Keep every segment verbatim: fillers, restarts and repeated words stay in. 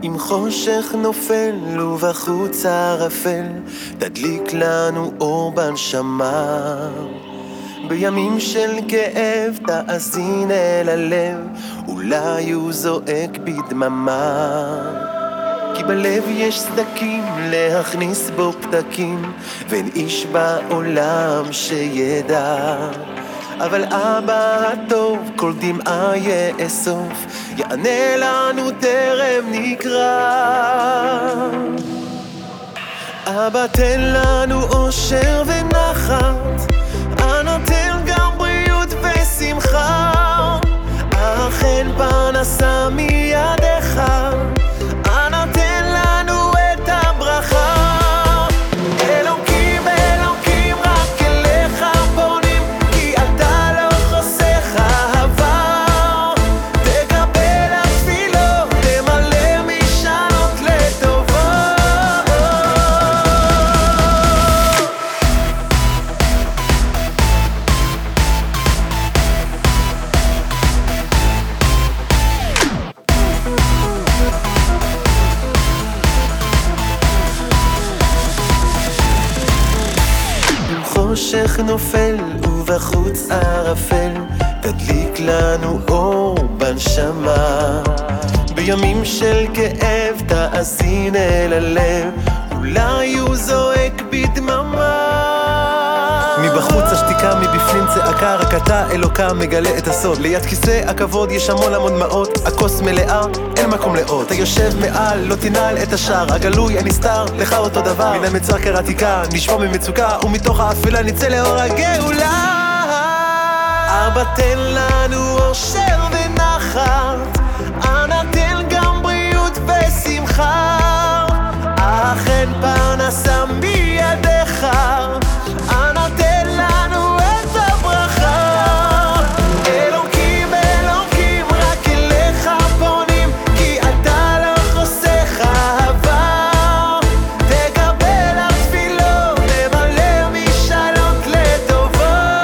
אם חושך נופל ובחוץ ערפל, תדליק לנו אור בנשמה. בימים של כאב תאזין אל הלב, אולי הוא זועק בדממה. כי בלב יש סדקים להכניס בו פתקים, ואין איש בעולם שידע. אבל אבא הטוב כל דמעה יאסוף, יענה לנו טרם נקרא. אבא תן לנו אושר ונחת, אנא תן גם בריאות ושמחה. אכן פרנסה מידיך, אנא תן לנו את הברכה. אלוקים אלוקים רק אליך פונים, כי אתה לא חוסך אהבה. תקבל התפילות, תמלא משאלות לטובה. חושך נופל ובחוץ ערפל, תדליק לנו אור בנשמה. בימים של כאב תאזין אל הלב, אולי הוא זועק בדממה. מבחוץ השתיקה, מבפנים צעקה, רק אתה אלוקה מגלה את הסוד. ליד כיסא הכבוד יש המון המון דמעות, הכוס מלאה, אין מקום לעוד. אתה יושב מעל, לא תנעל את השער, הגלוי הנסתר, לך אותו דבר. מן המצר קראתיקה, נשמע ממצוקה, ומתוך האפלה נצא לאור הגאולה. אבא תן לנו אושר ונחת, אנא תן גם בריאות ושמחה. אכן פרנסה מידיך, אנא תן לנו את הברכה. אלוקים אלוקים רק אליך פונים, כי אתה לא חוסך אהבה. תקבל התפילות, תמלא משאלות לטובה.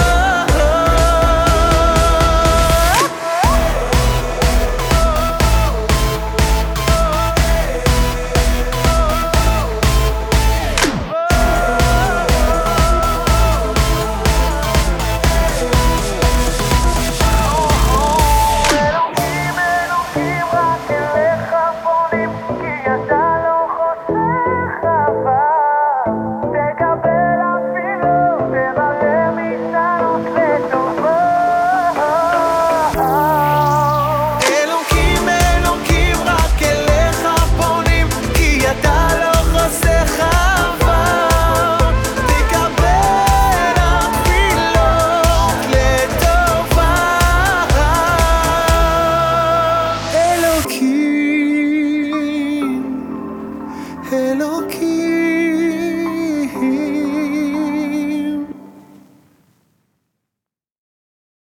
Hello